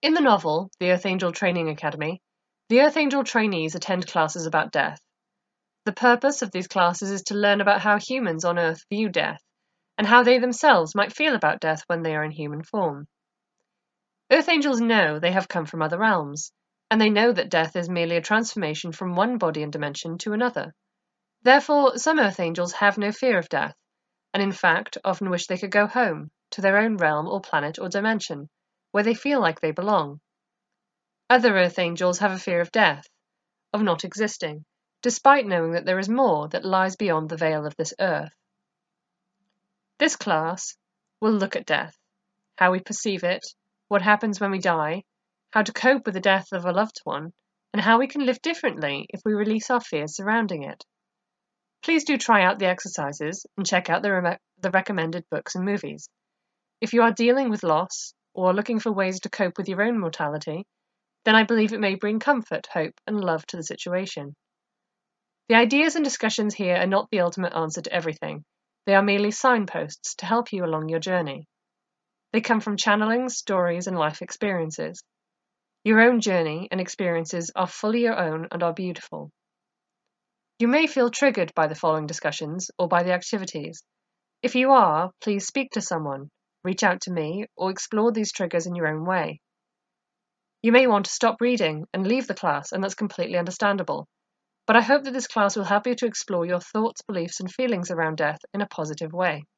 In the novel, The Earth Angel Training Academy, the Earth Angel trainees attend classes about death. The purpose of these classes is to learn about how humans on Earth view death, and how they themselves might feel about death when they are in human form. Earth Angels know they have come from other realms, and they know that death is merely a transformation from one body and dimension to another. Therefore, some Earth Angels have no fear of death, and in fact often wish they could go home, to their own realm or planet or dimension, where they feel like they belong. Other Earth Angels have a fear of death, of not existing, despite knowing that there is more that lies beyond the veil of this earth. This class will look at death, how we perceive it, what happens when we die, how to cope with the death of a loved one, and how we can live differently if we release our fears surrounding it. Please do try out the exercises and check out the recommended books and movies. If you are dealing with loss or are looking for ways to cope with your own mortality, then I believe it may bring comfort, hope, and love to the situation. The ideas and discussions here are not the ultimate answer to everything. They are merely signposts to help you along your journey. They come from channelings, stories, and life experiences. Your own journey and experiences are fully your own and are beautiful. You may feel triggered by the following discussions or by the activities. If you are, please speak to someone, reach out to me, or explore these triggers in your own way. You may want to stop reading and leave the class, and that's completely understandable. But I hope that this class will help you to explore your thoughts, beliefs, and feelings around death in a positive way.